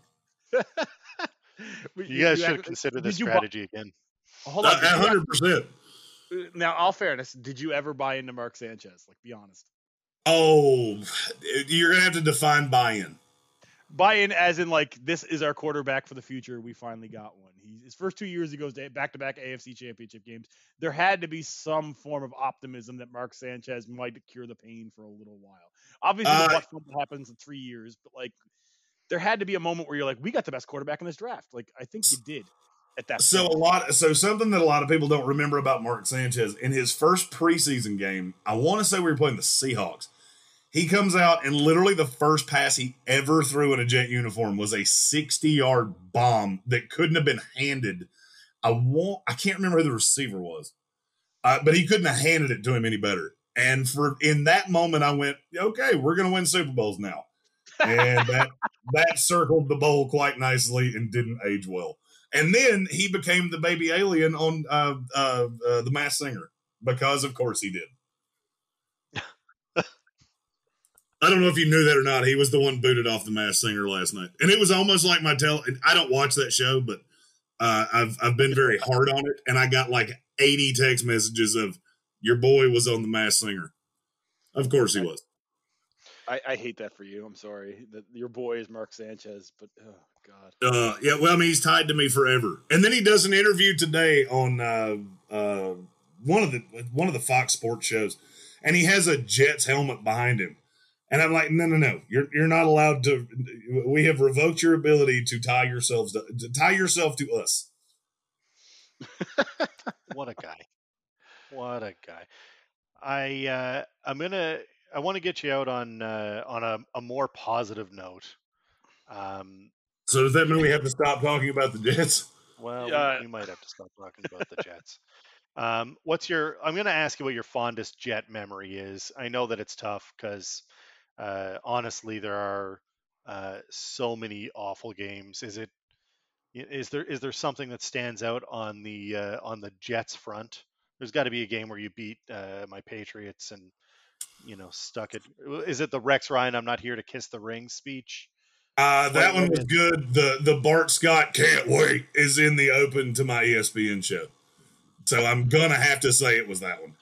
You guys should consider this strategy again. Hold on, 100%. Now, all fairness, did you ever buy into Mark Sanchez? Like, be honest. Oh, you're gonna have to define buy-in. Buy-in, as in like this is our quarterback for the future. We finally got one. His first 2 years, he goes back-to-back AFC Championship games. There had to be some form of optimism that Mark Sanchez might cure the pain for a little while. Obviously, the butt fumble happens in 3 years, but like there had to be a moment where you're like, we got the best quarterback in this draft. Like I think you did at that point. So something that a lot of people don't remember about Mark Sanchez in his first preseason game, I want to say we were playing the Seahawks. He comes out and literally the first pass he ever threw in a Jet uniform was a 60-yard bomb that couldn't have been handed. I can't remember who the receiver was, but he couldn't have handed it to him any better. And in that moment, I went, okay, we're going to win Super Bowls now. And that circled the bowl quite nicely and didn't age well. And then he became the baby alien on The Masked Singer because, of course, he did. I don't know if you knew that or not. He was the one booted off The Masked Singer last night, and it was almost like I don't watch that show, but I've been very hard on it, and I got like 80 text messages of your boy was on The Masked Singer. Of course he was. I hate that for you. I'm sorry that your boy is Mark Sanchez, but oh god. Yeah, well, I mean, he's tied to me forever. And then he does an interview today on one of the Fox Sports shows, and he has a Jets helmet behind him. And I'm like, no. You're not allowed to. We have revoked your ability to tie yourself to us. What a guy! What a guy! I want to get you out on a more positive note. So does that mean we have to stop talking about the Jets? Well, we might have to stop talking about the Jets. I'm going to ask you what your fondest Jet memory is. I know that it's tough because. Honestly, there are so many awful games. Is there something that stands out on the Jets front? There's got to be a game where you beat my Patriots and stuck it. Is it the Rex Ryan "I'm not here to kiss the ring" speech? That one was good. The Bart Scott "can't wait" is in the open to my ESPN show, so I'm gonna have to say it was that one.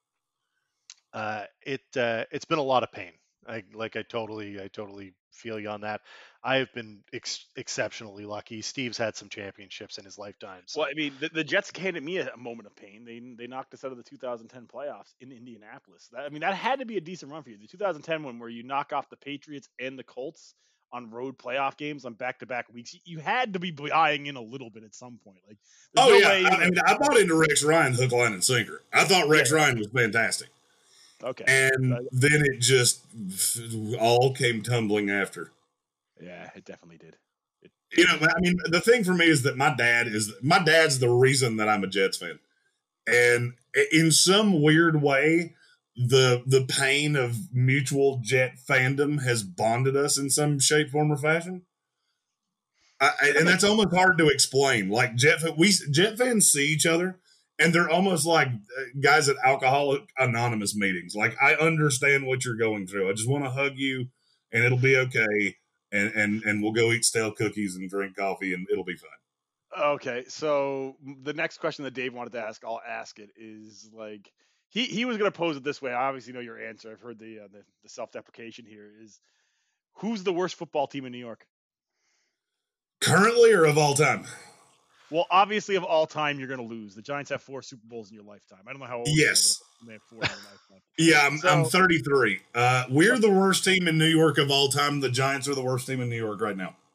It's been a lot of pain. I totally feel you on that. I've been exceptionally lucky. Steve's had some championships in his lifetime. So. Well, I mean, the Jets handed me a moment of pain. They knocked us out of the 2010 playoffs in Indianapolis. That had to be a decent run for you. The 2010 one where you knock off the Patriots and the Colts on road playoff games on back-to-back weeks. You had to be eyeing in a little bit at some point. Like, I bought into Rex Ryan hook, line, and sinker. I thought Rex Ryan was fantastic. Okay. And then it just all came tumbling after. Yeah, it definitely did. The thing for me is that my dad's the reason that I'm a Jets fan. And in some weird way, the pain of mutual Jet fandom has bonded us in some shape, form, or fashion. And that's almost hard to explain. Like Jet fans see each other, and they're almost like guys at Alcoholic Anonymous meetings. Like, I understand what you're going through. I just want to hug you, and it'll be okay. And we'll go eat stale cookies and drink coffee, and it'll be fine. Okay, so the next question that Dave wanted to ask, I'll ask it, is like he was going to pose it this way. I obviously know your answer. I've heard the self-deprecation here. Is who's the worst football team in New York? Currently or of all time? Well, obviously, of all time, you're going to lose. The Giants have 4 Super Bowls in your lifetime. I don't know how old Yes. you are, but they have 4 in your lifetime. Yeah, I'm 33. We're the worst team in New York of all time. The Giants are the worst team in New York right now.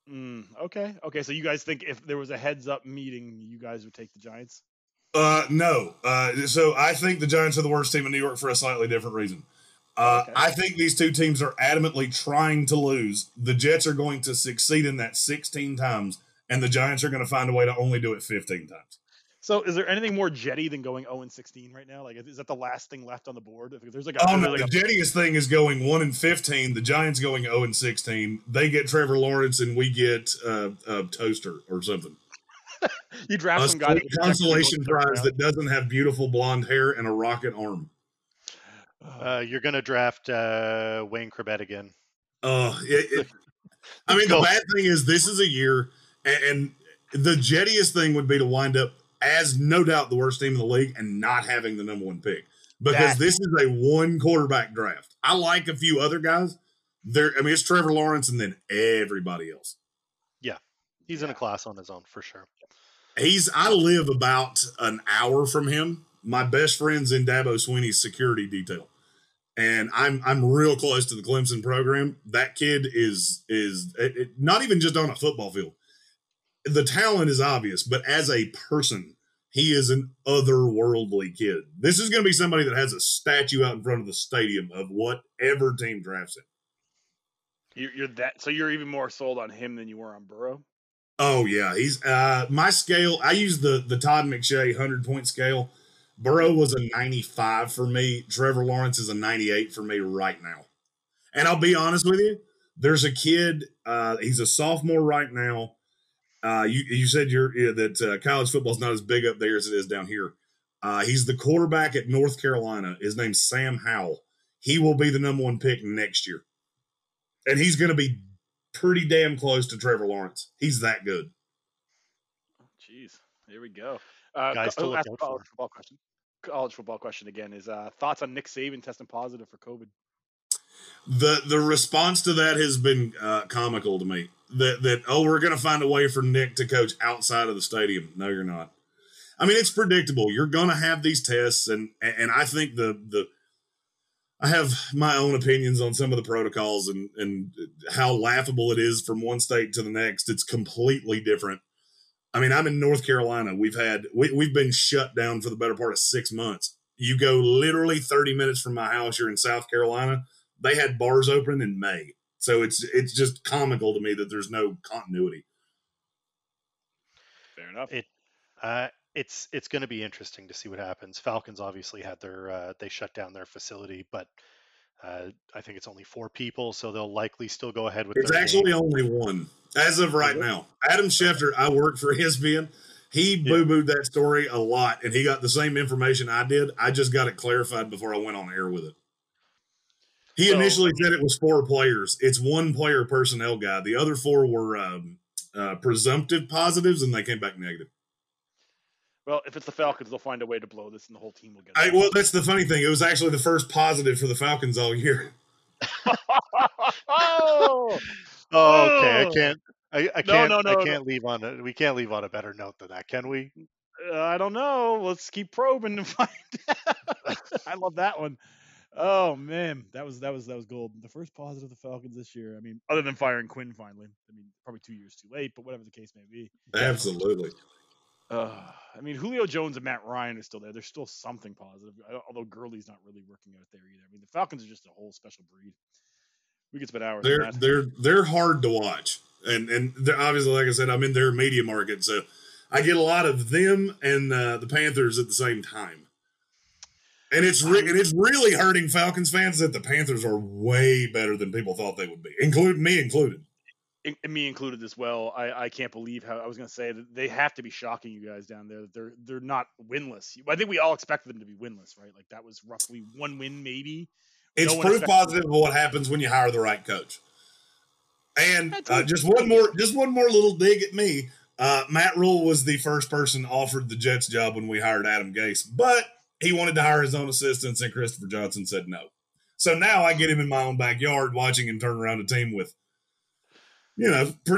Okay. So you guys think if there was a heads-up meeting, you guys would take the Giants? No. So I think the Giants are the worst team in New York for a slightly different reason. Okay. I think these two teams are adamantly trying to lose. The Jets are going to succeed in that 16 times, and the Giants are going to find a way to only do it 15 times. So is there anything more jetty than going 0-16 right now? Like, is that the last thing left on the board? If there's like a, the jettiest thing is going 1-15. The Giants going 0-16. They get Trevor Lawrence, and we get a toaster or something. You draft some guy a consolation prize that doesn't have beautiful blonde hair and a rocket arm. You're going to draft Wayne Corbett again. I mean, the bad thing is this is a year, and the jettiest thing would be to wind up as no doubt the worst team in the league and not having the number 1 pick, because this is a 1 quarterback draft. I like a few other guys. It's Trevor Lawrence and then everybody else. Yeah, he's in a class on his own for sure. I live about an hour from him. My best friend's in Dabo Swinney's security detail, and I'm real close to the Clemson program. That kid is not even just on a football field. The talent is obvious, but as a person, he is an otherworldly kid. This is going to be somebody that has a statue out in front of the stadium of whatever team drafts him. You're even more sold on him than you were on Burrow? Oh yeah, he's my scale. I use the Todd McShay 100-point scale. Burrow was a 95 for me. Trevor Lawrence is a 98 for me right now. And I'll be honest with you, there's a kid. He's a sophomore right now. You said that college football is not as big up there as it is down here. He's the quarterback at North Carolina. His name's Sam Howell. He will be the number 1 pick next year, and he's going to be pretty damn close to Trevor Lawrence. He's that good. Jeez, here we go. Guys, to look out for. College football question again is thoughts on Nick Saban testing positive for COVID. The response to that has been comical to me. That we're going to find a way for Nick to coach outside of the stadium. No, you're not. I mean, it's predictable. You're going to have these tests, and I think I have my own opinions on some of the protocols and how laughable it is from one state to the next. It's completely different. I mean, I'm in North Carolina. We've been shut down for the better part of 6 months. You go literally 30 minutes from my house. You're in South Carolina. They had bars open in May. So it's just comical to me that there's no continuity. Fair enough. It's going to be interesting to see what happens. Falcons obviously had they shut down their facility, but I think it's only 4 people, so they'll likely still go ahead with it. It's actually only 1 as of right now. Adam Schefter, I work for ESPN. He boo-booed that story a lot, and he got the same information I did. I just got it clarified before I went on air with it. He initially said it was 4 players. It's 1 player personnel guy. The other 4 were presumptive positives, and they came back negative. Well, if it's the Falcons, they'll find a way to blow this, and the whole team will get it. Well, that's the funny thing. It was actually the first positive for the Falcons all year. Okay. I can't leave on it. We can't leave on a better note than that, can we? I don't know. Let's keep probing and find out. I love that one. Oh man, that was gold. The first positive of the Falcons this year. I mean, other than firing Quinn finally. I mean, probably 2 years too late, but whatever the case may be. Absolutely. I mean, Julio Jones and Matt Ryan are still there. There's still something positive, although Gurley's not really working out there either. I mean, the Falcons are just a whole special breed. We could spend hours. They're hard to watch, and they're obviously, like I said, I'm in their media market, so I get a lot of them and the Panthers at the same time. And it's really hurting Falcons fans that the Panthers are way better than people thought they would be, me included. Me included as well. I can't believe how I was going to say that they have to be shocking you guys down there. They're not winless. I think we all expected them to be winless, right? Like that was roughly 1 win, maybe. It's proof positive of what happens when you hire the right coach. And just one more little dig at me. Matt Rule was the first person offered the Jets job when we hired Adam Gase, but he wanted to hire his own assistants, and Christopher Johnson said no. So now I get him in my own backyard watching him turn around a team with, pretty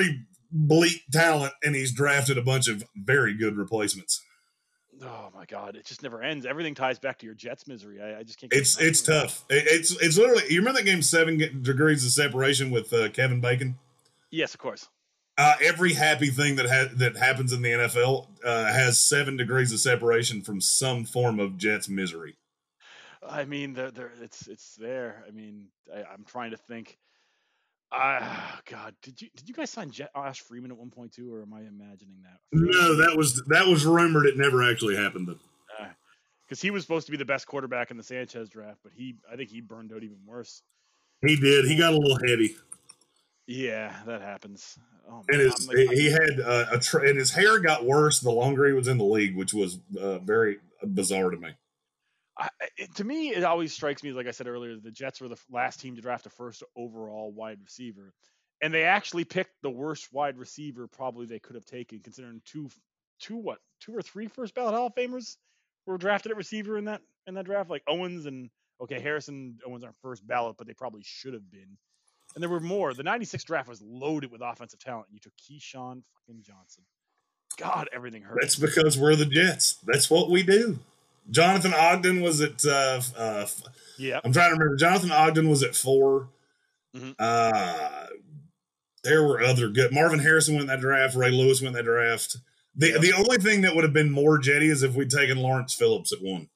bleak talent, and he's drafted a bunch of very good replacements. Oh my God, it just never ends. Everything ties back to your Jets misery. I just can't. It's tough. It's literally. You remember that game 7 Degrees of Separation with Kevin Bacon? Yes, of course. Every happy thing that happens in the NFL has 7 degrees of separation from some form of Jets misery. I mean, it's there. I mean, I'm trying to think. God, did you guys sign Josh Freeman at 1.2, or am I imagining that? No, that was rumored. It never actually happened. Because he was supposed to be the best quarterback in the Sanchez draft, but I think he burned out even worse. He did. He got a little heavy. Yeah, that happens. Oh, man. And he had and his hair got worse the longer he was in the league, which was very bizarre to me. To me, it always strikes me, like I said earlier, the Jets were the last team to draft a first overall wide receiver, and they actually picked the worst wide receiver probably they could have taken, considering two or three first ballot Hall of Famers were drafted at receiver in that draft, like Owens and Harrison. Owens aren't first ballot, but they probably should have been. And there were more. The '96 draft was loaded with offensive talent. And you took Keyshawn fucking Johnson. God, everything hurts. That's because we're the Jets. That's what we do. Jonathan Ogden was at yeah. I'm trying to remember. Jonathan Ogden was at 4. Mm-hmm. There were other good. Marvin Harrison went in that draft. Ray Lewis went in that draft. The only thing that would have been more Jetty is if we'd taken Lawrence Phillips at 1.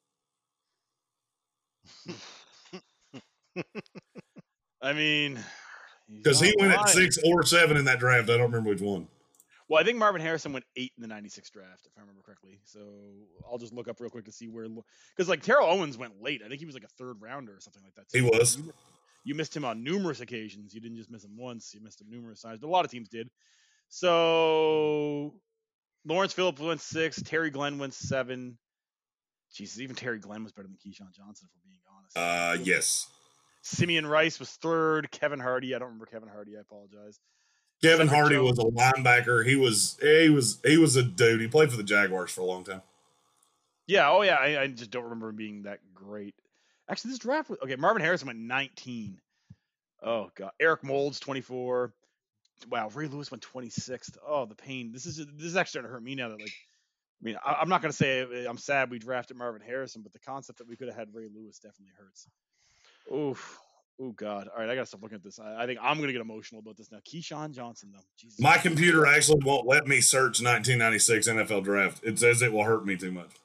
I mean, because he went at 6 or 7 in that draft. I don't remember which one. Well, I think Marvin Harrison went 8 in the '96 draft, if I remember correctly. So I'll just look up real quick to see where, because like Terrell Owens went late. I think he was like a 3rd rounder or something like that. He was. You missed him on numerous occasions. You didn't just miss him once. You missed him numerous times. But a lot of teams did. So Lawrence Phillips went 6. Terry Glenn went 7. Jesus, even Terry Glenn was better than Keyshawn Johnson, if we're being honest. Yes. Simeon Rice was 3rd. Kevin Hardy. I don't remember Kevin Hardy. I apologize. Kevin Hardy was a linebacker. He was a dude. He played for the Jaguars for a long time. Yeah. Oh, yeah. I just don't remember him being that great. Actually, this draft was okay. Marvin Harrison went 19. Oh God. Eric Moulds 24. Wow. Ray Lewis went 26th. Oh, the pain. This is actually starting to hurt me now. That I'm not gonna say I'm sad we drafted Marvin Harrison, but the concept that we could have had Ray Lewis definitely hurts. Oof. Oh God! All right, I gotta stop looking at this. I think I'm gonna get emotional about this now. Keyshawn Johnson, though. Jesus. My computer actually won't let me search 1996 NFL draft. It says it will hurt me too much.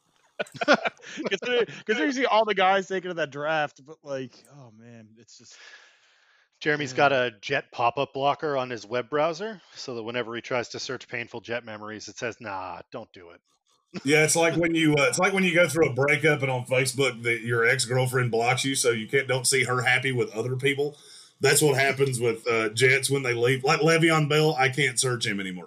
Because you see all the guys taken in that draft, but like, oh man, it's just. Jeremy's got a Jet pop-up blocker on his web browser, so that whenever he tries to search painful Jet memories, it says, "Nah, don't do it." Yeah, it's like when you go through a breakup and on Facebook that your ex-girlfriend blocks you so you don't see her happy with other people. That's what happens with Jets when they leave. Like Le'Veon Bell, I can't search him anymore.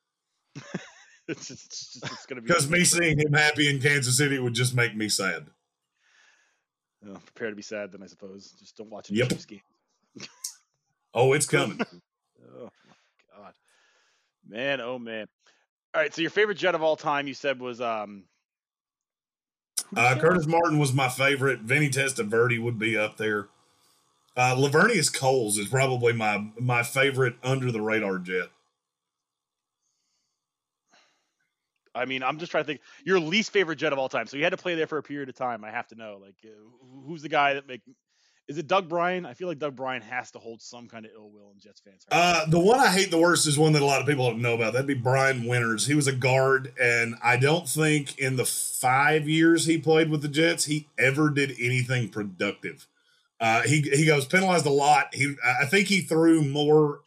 it's gonna be because me seeing him happy in Kansas City would just make me sad. Prepare to be sad, then I suppose. Just don't watch any Chiefs game. Oh, it's coming. Oh my God, man! Oh man! All right, so your favorite Jet of all time, you said, was Curtis Martin was my favorite. Vinny Testaverde would be up there. Lavernius Coles is probably my favorite under the radar Jet. I mean, I'm just trying to think. Your least favorite Jet of all time. So you had to play there for a period of time. I have to know, like, who's the guy that Is it Doug Bryan? I feel like Doug Bryan has to hold some kind of ill will in Jets fans' hearts. The one I hate the worst is one that a lot of people don't know about. That'd be Brian Winters. He was a guard, and I don't think in the 5 years he played with the Jets, he ever did anything productive. He goes penalized a lot. I think he threw more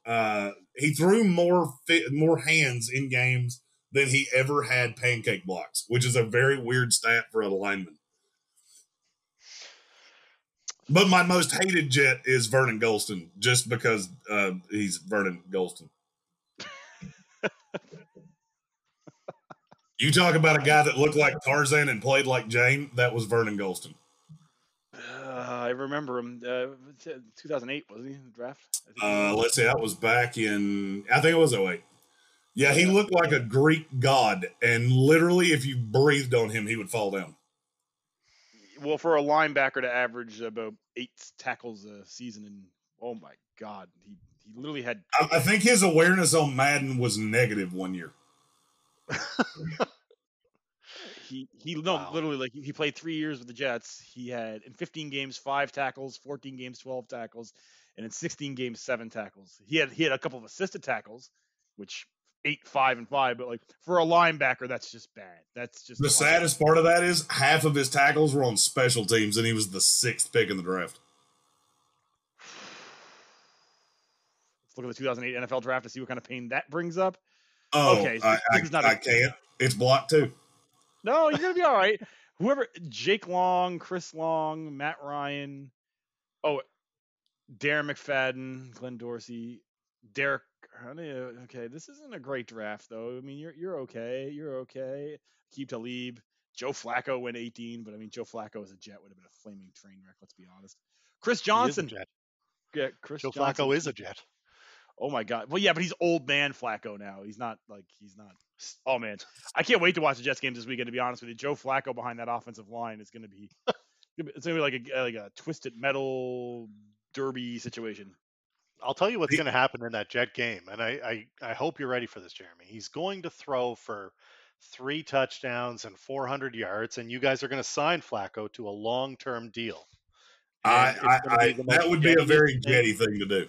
hands in games than he ever had pancake blocks, which is a very weird stat for a lineman. But my most hated Jet is Vernon Gholston, just because he's Vernon Gholston. You talk about a guy that looked like Tarzan and played like Jane, that was Vernon Gholston. I remember him. 2008, was he in the draft? Let's see, that was back in, I think it was 2008. Yeah, he looked like a Greek god, and literally if you breathed on him, he would fall down. Well, for a linebacker to average about 8 tackles a season, and oh my God, he He literally had. I think his awareness on Madden was negative one year. Wow. Literally, like he played 3 years with the Jets. He had in 15 games 5 tackles, 14 games 12 tackles, and in 16 games 7 tackles. He had a couple of assisted tackles, which 8, 5, and 5. But like for a linebacker, that's just bad. That's just The saddest part of that is half of his tackles were on special teams, and he was the 6th pick in the draft. Let's look at the 2008 NFL draft to see what kind of pain that brings up. Oh, Okay, I can't. It's blocked too. No, you're gonna be all right. Whoever, Jake Long, Chris Long, Matt Ryan, Darren McFadden, Glenn Dorsey, Derek. Okay, this isn't a great draft though. I mean, you're okay. You're okay. Keep Talib. Joe Flacco went 18, but I mean, Joe Flacco as a Jet would have been a flaming train wreck. Let's be honest. Chris Johnson. He is a Jet. Yeah, Chris Joe Johnson. Flacco is a Jet. Oh my God. Well, yeah, but he's old man Flacco now. He's not. Oh man, I can't wait to watch the Jets games this weekend. To be honest with you, Joe Flacco behind that offensive line is going to be. It's going to be like a twisted metal derby situation. I'll tell you what's going to happen in that Jet game, and I hope you're ready for this, Jeremy. He's going to throw for 3 touchdowns and 400 yards, and you guys are going to sign Flacco to a long-term deal. That would be a very Jetty thing to do.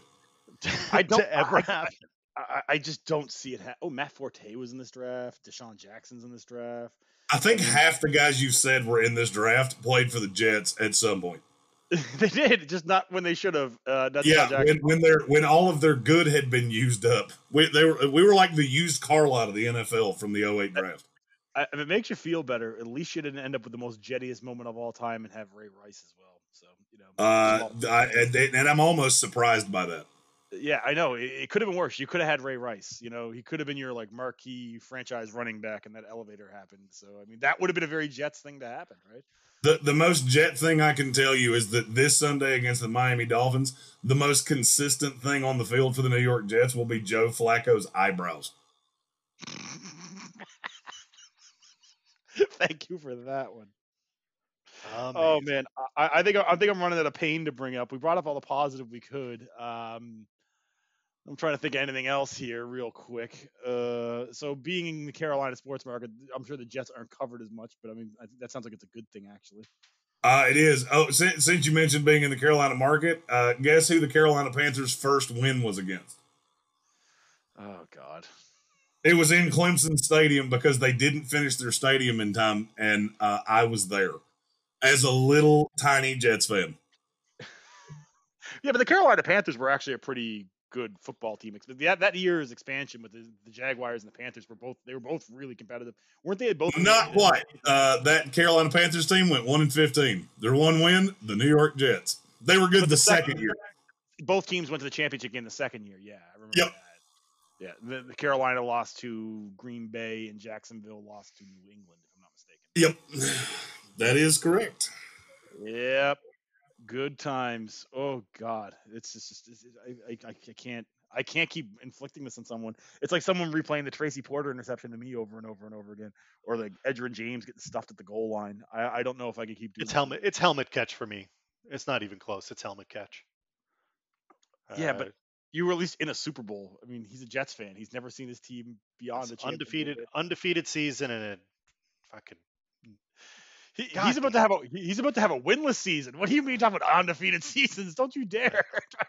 I just don't see it. Matt Forte was in this draft. Deshaun Jackson's in this draft. I think half the guys you said were in this draft played for the Jets at some point. They did, just not when they should have. When all of their good had been used up. We were like the used car lot of the NFL from the 08 draft. If it makes you feel better, at least you didn't end up with the most jettiest moment of all time and have Ray Rice as well. So and I'm almost surprised by that. Yeah, I know. It could have been worse. You could have had Ray Rice. He could have been your like marquee franchise running back, and that elevator happened. So I mean, that would have been a very Jets thing to happen, right? The most Jet thing I can tell you is that this Sunday against the Miami Dolphins, the most consistent thing on the field for the New York Jets will be Joe Flacco's eyebrows. Thank you for that one. Oh man, I think I'm running out of pain to bring up. We brought up all the positive we could. I'm trying to think of anything else here real quick. So being in the Carolina sports market, I'm sure the Jets aren't covered as much, but I mean, I think that sounds like it's a good thing, actually. It is. Oh, since you mentioned being in the Carolina market, guess who the Carolina Panthers' first win was against? Oh, God. It was in Clemson Stadium because they didn't finish their stadium in time, and I was there as a little tiny Jets fan. Yeah, but the Carolina Panthers were actually a pretty good football team. That year's expansion with the Jaguars and the Panthers were both really competitive, weren't they? Both not quite. That Carolina Panthers team went 1-15. Their one win, the New York Jets. They were good the second year. Both teams went to the championship game the second year. Yeah, I remember that. Yeah, the Carolina lost to Green Bay and Jacksonville lost to New England, if I'm not Yep, mistaken. that is correct. Yep. Good times. Oh God, it's just I can't keep inflicting this on someone. It's like someone replaying the Tracy Porter interception to me over and over and over again, or like Edgerrin James getting stuffed at the goal line. I don't know if I can keep doing. It's helmet catch for me. It's not even close. It's helmet catch. Yeah, but you were at least in a Super Bowl. I mean, he's a Jets fan. He's never seen his team beyond the undefeated season and a fucking. He's about to have a winless season. What do you mean talking about undefeated seasons? Don't you dare!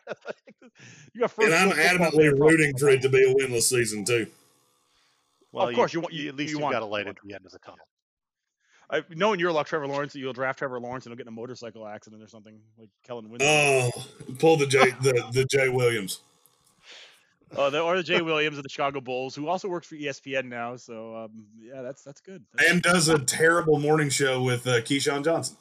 You got first. And I'm adamantly rooting for it to be a winless season too. Well, of course, you got to light at the end of the tunnel. Knowing you're like Trevor Lawrence, you'll draft Trevor Lawrence and he'll get in a motorcycle accident or something like Kellen Winston. Oh, pull the Jay Williams. Or the Jay Williams of the Chicago Bulls, who also works for ESPN now. So yeah, that's good. And does a terrible morning show with Keyshawn Johnson.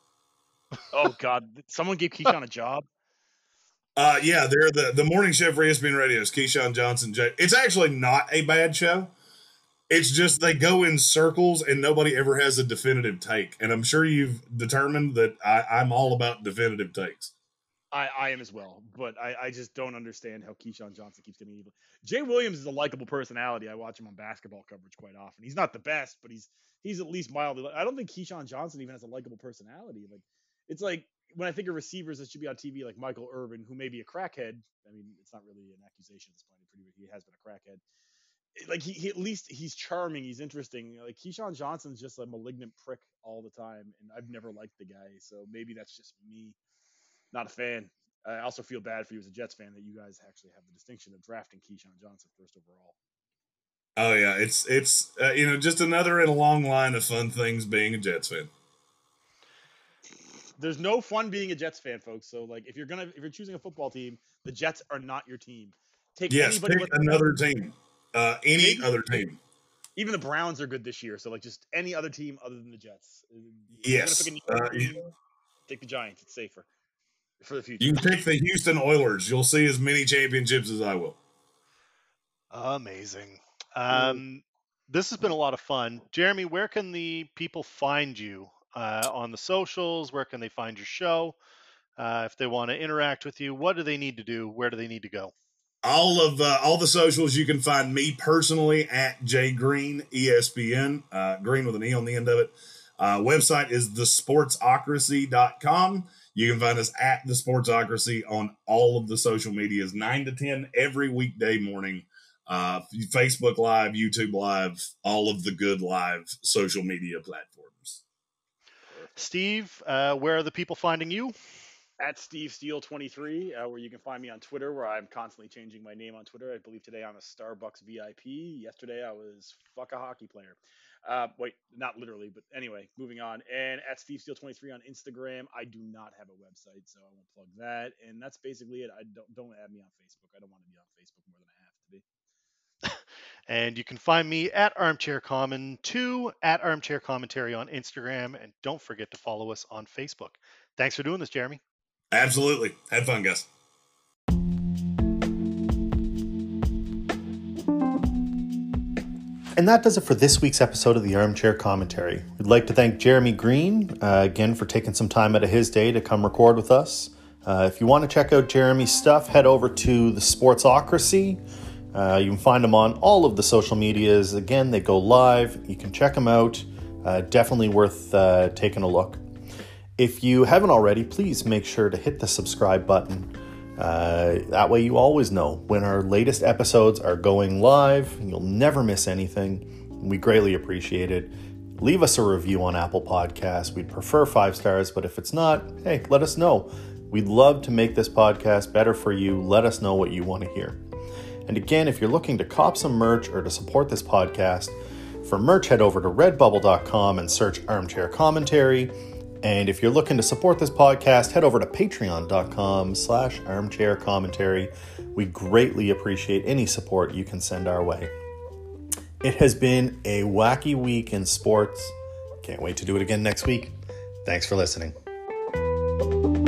Oh God, someone gave Keyshawn a job. Yeah, they're the morning show for ESPN Radio is Keyshawn Johnson. It's actually not a bad show. It's just they go in circles and nobody ever has a definitive take. And I'm sure you've determined that I'm all about definitive takes. I am as well, but I just don't understand how Keyshawn Johnson keeps getting evil. Jay Williams is a likable personality. I watch him on basketball coverage quite often. He's not the best, but he's at least mildly. I don't think Keyshawn Johnson even has a likable personality. Like it's like when I think of receivers that should be on TV, like Michael Irvin, who may be a crackhead. I mean, it's not really an accusation at this point. He has been a crackhead. Like he at least he's charming, he's interesting. Like Keyshawn Johnson's just a malignant prick all the time, and I've never liked the guy. So maybe that's just me, not a fan. I also feel bad for you as a Jets fan that you guys actually have the distinction of drafting Keyshawn Johnson first overall. Oh yeah, it's just another in a long line of fun things being a Jets fan. There's no fun being a Jets fan, folks. So like if you're choosing a football team, the Jets are not your team. Take another team. Any other team. Even the Browns are good this year, so like just any other team other than the Jets. Yes. Take the Giants. It's safer for the future. You can pick the Houston Oilers. You'll see as many championships as I will. Amazing. This has been a lot of fun. Jeremy, where can the people find you on the socials? Where can they find your show? If they want to interact with you, what do they need to do? Where do they need to go? All the socials, you can find me personally at Jay Green, ESPN, Green with an E on the end of it. Website is thesportsocracy.com. You can find us at The Sportsocracy on all of the social medias, 9 to 10 every weekday morning. Facebook Live, YouTube Live, all of the good live social media platforms. Steve, where are the people finding you? At Steve Steele 23, where you can find me on Twitter, where I'm constantly changing my name on Twitter. I believe today I'm a Starbucks VIP. Yesterday I was fuck a hockey player. Wait, not literally, but anyway, moving on. And at Steve Steele 23 on Instagram. I do not have a website, so I won't plug that. And that's basically it. I don't add me on Facebook. I don't want to be on Facebook more than I have to be. And you can find me at Armchair Common 2, at Armchair Commentary on Instagram, and don't forget to follow us on Facebook. Thanks for doing this, Jeremy. Absolutely. Have fun, guys. And that does it for this week's episode of the Armchair Commentary. We'd like to thank Jeremy Green again for taking some time out of his day to come record with us. If you want to check out Jeremy's stuff, head over to the Sportsocracy. You can find them on all of the social medias. Again, they go live. You can check them out. Definitely worth taking a look. If you haven't already, please make sure to hit the subscribe button. That way you always know when our latest episodes are going live. You'll never miss anything. We greatly appreciate it. Leave us a review on Apple Podcasts. We'd prefer 5 stars, but if it's not, hey, let us know. We'd love to make this podcast better for you. Let us know what you want to hear. And again, if you're looking to cop some merch or to support this podcast, for merch, head over to redbubble.com and search Armchair Commentary. And if you're looking to support this podcast, head over to patreon.com/armchair commentary. We greatly appreciate any support you can send our way. It has been a wacky week in sports. Can't wait to do it again next week. Thanks for listening.